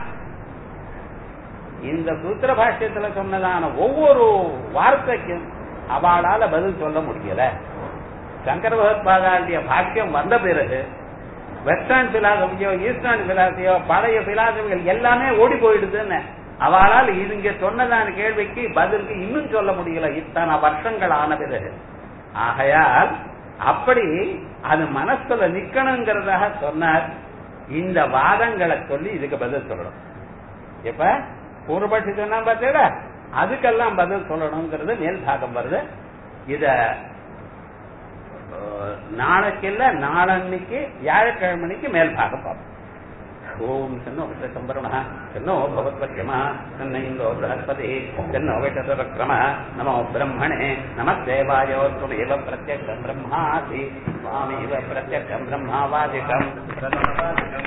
இந்த சூத்திர பாஷ்யத்துல சொன்னதான ஒவ்வொரு வார்த்தைக்கும் அவளால பதில் சொல்ல முடியல. சங்கர பகவத்பாதாவுடைய பாஷ்யம் வந்த பிறகு வெஸ்டர்ன் பிலாசபியோ ஈஸ்டர்ன் பிலாசபியோ பழைய பிலாசபிகள் எல்லாமே ஓடி போயிடுதுன்னு அவளால் இங்க சொன்னதான கேள்விக்கு பதிலுக்கு இன்னும் சொல்ல முடியல இத்தனை வருஷங்கள் ஆன பிறகு. ஆகையால் அப்படி அது மனசுல நிக்கணுங்கிறதாக சொன்னார். இந்த வாதங்களை சொல்லி இதுக்கு பதில் சொல்லணும். இப்ப பூர்வபட்சி சொன்னா பார்த்தீங்களா, அதுக்கெல்லாம் பதில் சொல்லணுங்கிறது மேல் பாகம் வருது. இத நாளைக்கு இல்ல நாளன்னைக்கு வியாழக்கிழமைக்கு மேல் பாகம் பார்ப்போம். ஓம் சன்னோ சம்பரண சன்னோ பவத்வத்யமா சன்ன இந்தோ பிரஹஸ்பதி சன்னோ வைஷசவக்ரம நமோ பிரம்மணே நமஸ்தேவாயோஸ்துமேவ பிரத்யக்ஷம் பிரம்மாசி ஸ்வாமீவ பிரத்யக்ஷம் பிரம்மாவாதிகம்